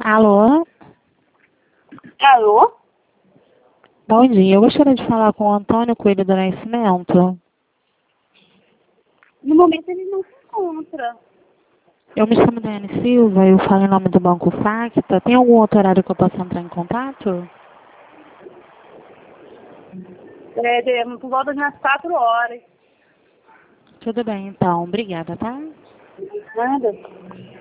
Alô? Alô? Bom dia, eu gostaria de falar com o Antônio Coelho do Nascimento. No momento ele não se encontra. Eu me chamo Daiane Silva, eu falo em nome do Banco Facta. Tem algum outro horário que eu possa entrar em contato? Por volta de umas 4 horas. Tudo bem, então. Obrigada, tá? Nada.